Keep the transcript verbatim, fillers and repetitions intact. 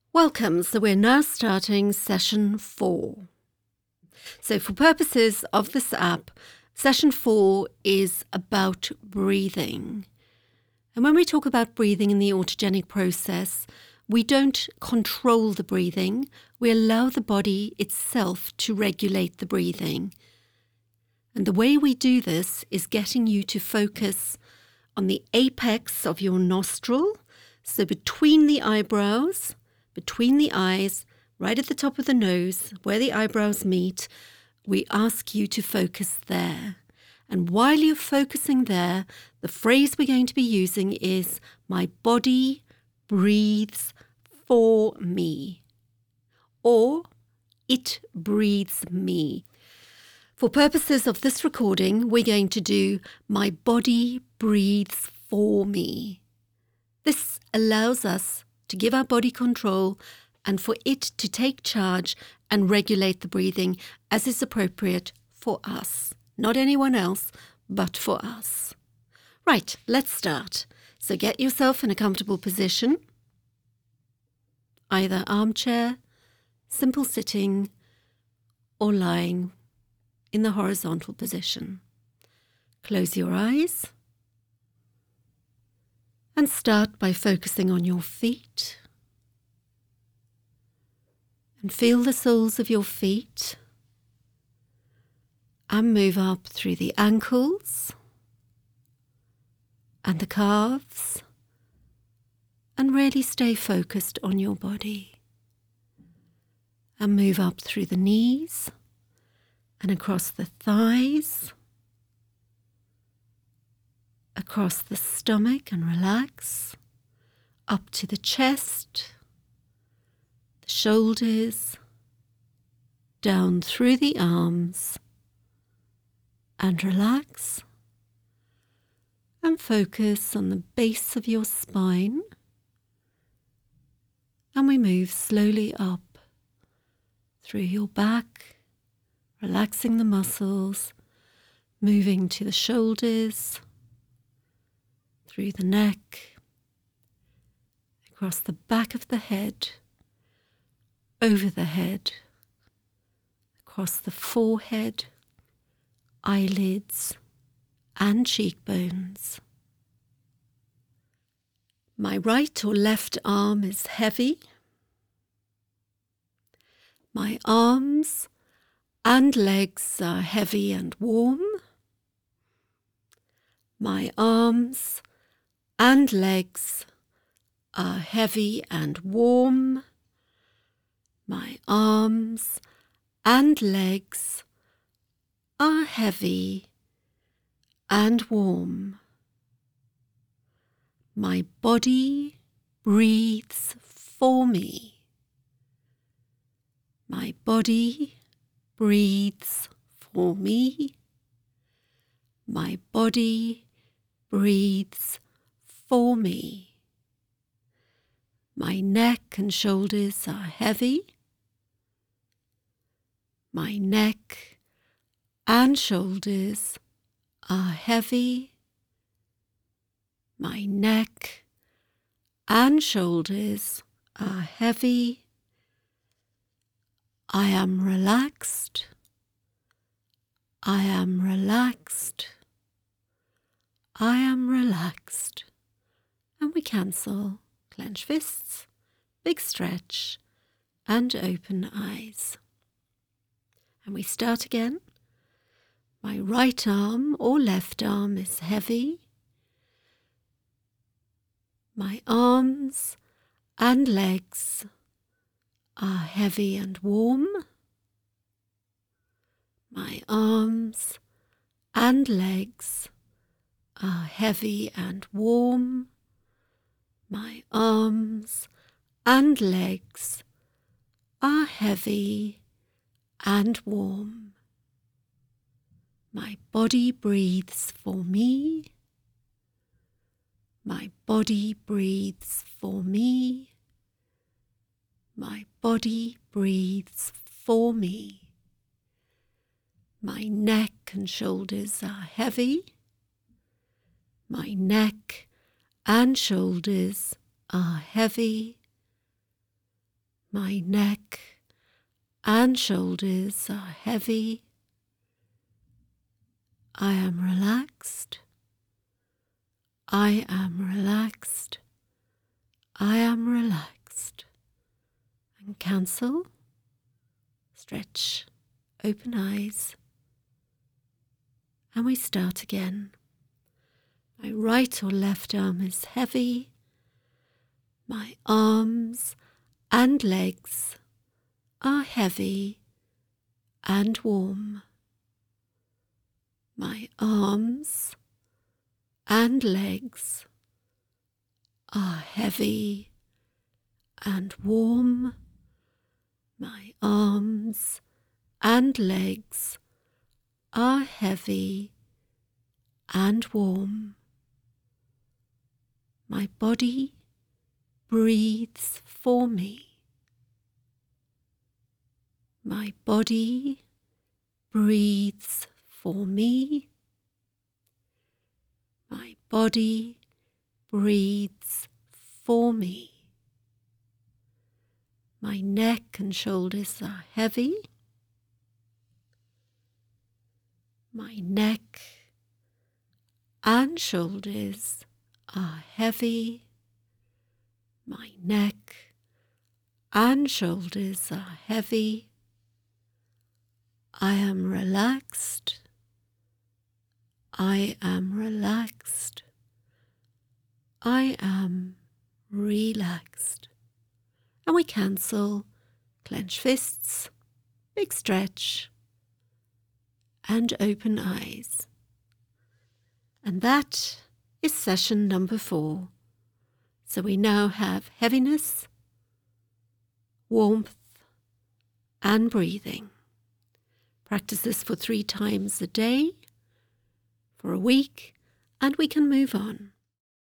Welcome. So we're now starting session four. So for purposes of this app, session four is about breathing. And when we talk about breathing in the autogenic process, we don't control the breathing. We allow the body itself to regulate the breathing. And the way we do this is getting you to focus on the apex of your nostril, so between the eyebrows, between the eyes, right at the top of the nose, where the eyebrows meet, we ask you to focus there. And while you're focusing there, the phrase we're going to be using is, my body breathes for me, or it breathes me. For purposes of this recording, we're going to do, my body breathes for me. This allows us to give our body control and for it to take charge and regulate the breathing as is appropriate for us. Not anyone else, but for us. Right, let's start. So get yourself in a comfortable position, either armchair, simple sitting, or lying in the horizontal position. Close your eyes and start by focusing on your feet. And feel the soles of your feet. And move up through the ankles and the calves. And really stay focused on your body. And move up through the knees and across the thighs, across the stomach and relax, up to the chest, the shoulders, down through the arms, and relax. And focus on the base of your spine. And we move slowly up through your back, relaxing the muscles, moving to the shoulders, through the neck, across the back of the head, over the head, across the forehead, eyelids, and cheekbones. My right or left arm is heavy. My arms and legs are heavy and warm. My arms and legs are heavy and warm. My arms and legs are heavy and warm. My body breathes for me. My body breathes for me. My body breathes for me. My neck and shoulders are heavy. My neck and shoulders are heavy. My neck and shoulders are heavy. I am relaxed. I am relaxed. I am relaxed. And we cancel. Clench fists, big stretch, and open eyes. And we start again. My right arm or left arm is heavy. My arms and legs are heavy and warm. My arms and legs are heavy and warm. My arms and legs are heavy and warm. My body breathes for me. My body breathes for me. My body breathes for me. My neck and shoulders are heavy. My neck and shoulders are heavy. My neck and shoulders are heavy. I am relaxed. I am relaxed. I am relaxed. And cancel. Stretch. Open eyes. And we start again. My right or left arm is heavy. My arms and legs are heavy and warm. My arms and legs are heavy and warm. My arms and legs are heavy and warm. My body breathes for me. My body breathes for me. My body breathes for me. My neck and shoulders are heavy. My neck and shoulders are heavy. My neck and shoulders are heavy. I am relaxed. I am relaxed. I am relaxed. And we cancel, clench fists, big stretch, and open eyes. And that is session number four. So we now have heaviness, warmth, and breathing. Practice this for three times a day, for a week, and we can move on.